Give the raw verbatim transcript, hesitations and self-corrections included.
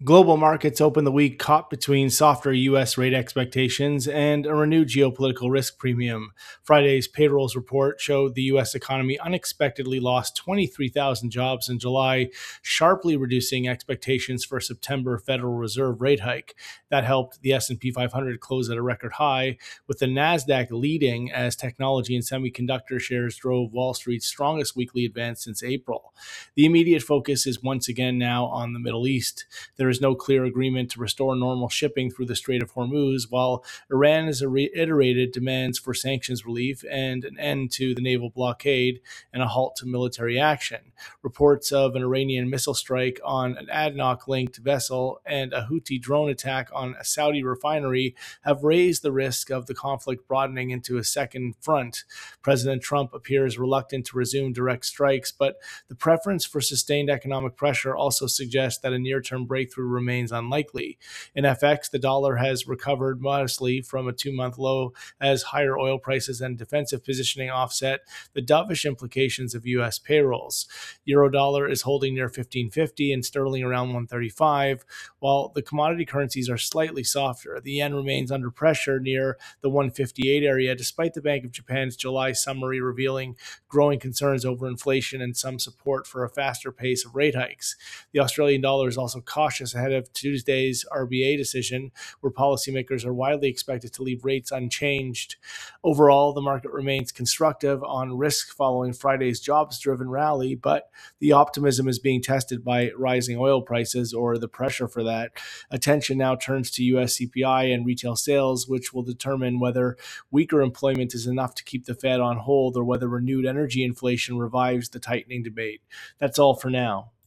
Global markets opened the week caught between softer U S rate expectations and a renewed geopolitical risk premium. Friday's payrolls report showed the U S economy unexpectedly lost twenty-three thousand jobs in July, sharply reducing expectations for a September Federal Reserve rate hike. That helped the S and P five hundred close at a record high, with the Nasdaq leading as technology and semiconductor shares drove Wall Street's strongest weekly advance since April. The immediate focus is once again now on the Middle East. There is no clear agreement to restore normal shipping through the Strait of Hormuz, while Iran has reiterated demands for sanctions relief and an end to the naval blockade and a halt to military action. Reports of an Iranian missile strike on an ADNOC-linked vessel and a Houthi drone attack on a Saudi refinery have raised the risk of the conflict broadening into a second front. President Trump appears reluctant to resume direct strikes, but the preference for sustained economic pressure also suggests that a near-term breakthrough remains unlikely. In F X, the dollar has recovered modestly from a two-month low as higher oil prices and defensive positioning offset the dovish implications of U S payrolls. Euro-dollar is holding near fifteen fifty and sterling around one thirty-five, while the commodity currencies are slightly softer. The yen remains under pressure near the one fifty-eight area, despite the Bank of Japan's July summary revealing growing concerns over inflation and some support for a faster pace of rate hikes. The Australian dollar is also cautious ahead of Tuesday's R B A decision, where policymakers are widely expected to leave rates unchanged. Overall, the market remains constructive on risk following Friday's jobs-driven rally, but the optimism is being tested by rising oil prices or the pressure for that. Attention now turns to U S C P I and retail sales, which will determine whether weaker employment is enough to keep the Fed on hold or whether renewed energy inflation revives the tightening debate. That's all for now.